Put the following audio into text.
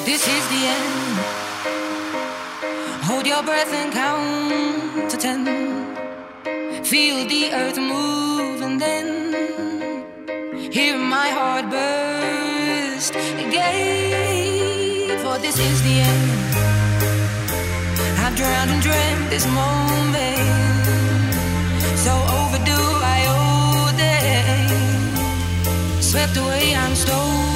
This is the end. Hold your breath and count to 10. Feel the earth move and then hear my heart burst again. For this is the end. I've drowned and dreamt this moment. So overdue, I owe it. Swept away, I'm stolen.